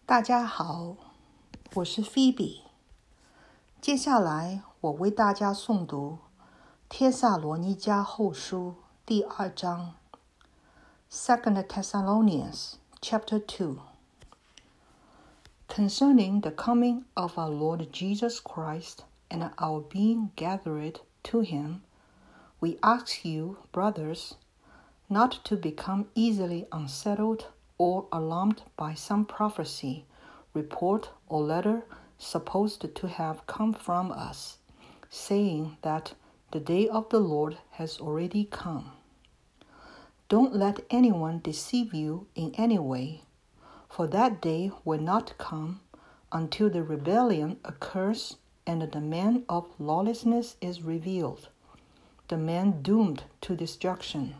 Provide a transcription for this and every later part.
大家好，我是 Phoebe。接下来我为大家诵读帖撒罗尼迦后书第2章 2 Thessalonians chapter 2. Concerning the coming of our Lord Jesus Christ and our being gathered to him, we ask you, brothers, not to become easily unsettled or alarmed by some prophecy, report, or letter supposed to have come from us, saying that the day of the Lord has already come. Don't let anyone deceive you in any way, for that day will not come until the rebellion occurs and the man of lawlessness is revealed, the man doomed to destruction.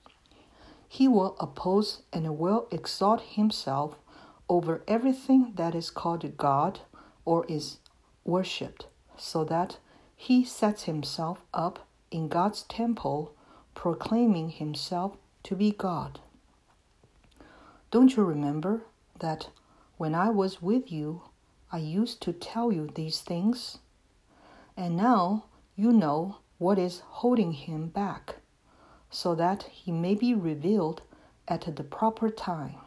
He will oppose and will exalt himself over everything that is called God or is worshipped, so that he sets himself up in God's temple, proclaiming himself to be God. Don't you remember that when I was with you, I used to tell you these things? And now you know what is holding him back, so that he may be revealed at the proper time.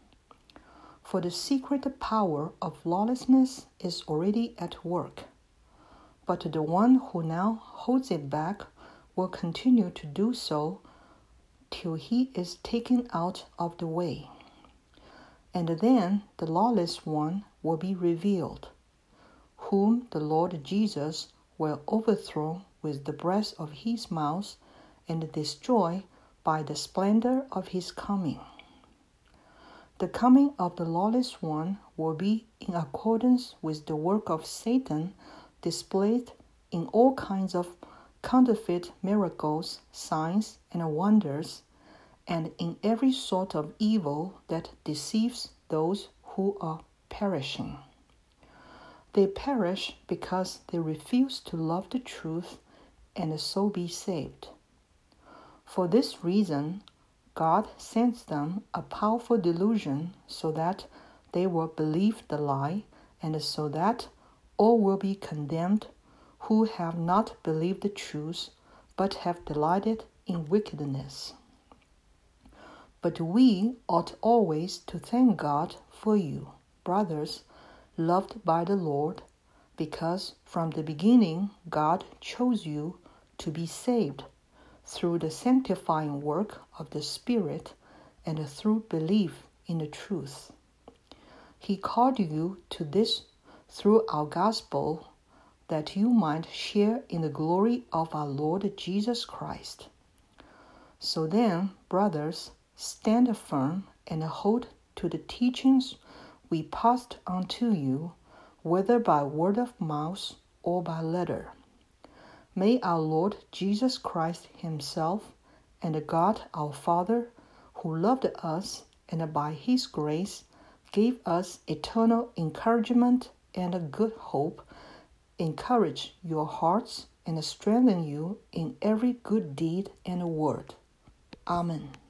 For the secret power of lawlessness is already at work, but the one who now holds it back will continue to do so till he is taken out of the way. And then the lawless one will be revealed, whom the Lord Jesus will overthrow with the breath of his mouth and destroy by the splendor of his coming. The coming of the lawless one will be in accordance with the work of Satan displayed in all kinds of counterfeit miracles, signs, and wonders, and in every sort of evil that deceives those who are perishing. They perish because they refuse to love the truth and so be saved. For this reason, God sends them a powerful delusion so that they will believe the lie, and so that all will be condemned who have not believed the truth, but have delighted in wickedness. But we ought always to thank God for you, brothers, loved by the Lord, because from the beginning God chose you to be saved through the sanctifying work of the Spirit and through belief in the truth. He called you to this through our gospel, that you might share in the glory of our Lord Jesus Christ. So then, brothers, stand firm and hold to the teachings we passed on to you, whether by word of mouth or by letter. May our Lord Jesus Christ himself and God our Father, who loved us and by his grace gave us eternal encouragement and a good hope, encourage your hearts and strengthen you in every good deed and word. Amen.